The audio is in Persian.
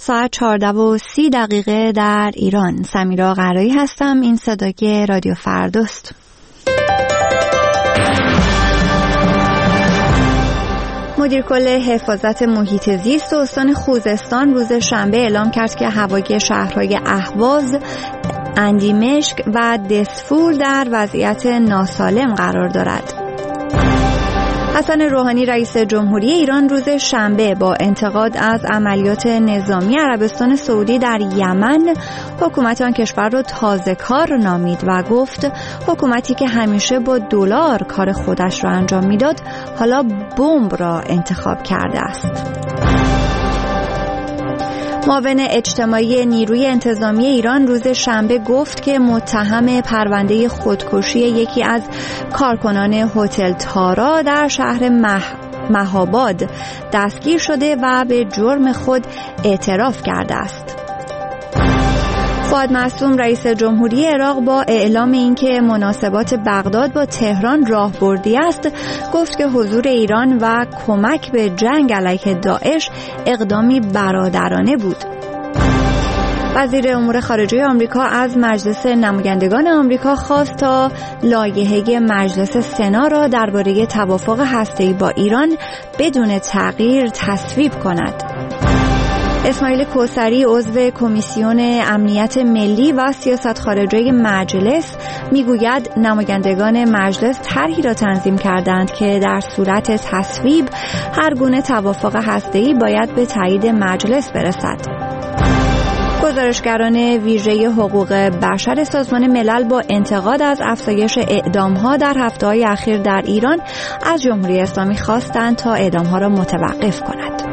ساعت 14:30 در ایران. سمیرا قرایی هستم. این صدای رادیو فرداست. مدیر کل حفاظت محیط زیست استان خوزستان روز شنبه اعلام کرد که هوای شهرهای اهواز، اندیمشک و دسفول در وضعیت ناسالم قرار دارد. حسن روحانی رئیس جمهوری ایران روز شنبه با انتقاد از عملیات نظامی عربستان سعودی در یمن حکومت آن کشور را تازه‌کار نامید و گفت حکومتی که همیشه با دلار کار خودش را انجام میداد حالا بمب را انتخاب کرده است. معاون اجتماعی نیروی انتظامی ایران روز شنبه گفت که متهم پرونده خودکشی یکی از کارکنان هتل تارا در شهر مهاباد دستگیر شده و به جرم خود اعتراف کرده است. فؤاد معصوم رئیس جمهوری عراق با اعلام اینکه مناسبات بغداد با تهران راهبردی است، گفت که حضور ایران و کمک به جنگ علیه داعش اقدامی برادرانه بود. وزیر امور خارجه آمریکا از مجلس نمایندگان آمریکا خواست تا لایحه مجلس سنا را درباره توافق هسته‌ای با ایران بدون تغییر تصویب کند. اسماعیل کوثری عضو کمیسیون امنیت ملی و سیاست خارجه مجلس میگوید نمایندگان مجلس طرحی را تنظیم کردند که در صورت تصویب هر گونه توافق هسته‌ای باید به تایید مجلس برسد. گزارشگران ویژه حقوق بشر سازمان ملل با انتقاد از افزایش اعدام‌ها در هفته‌های اخیر در ایران از جمهوری اسلامی خواستند تا اعدام‌ها را متوقف کند.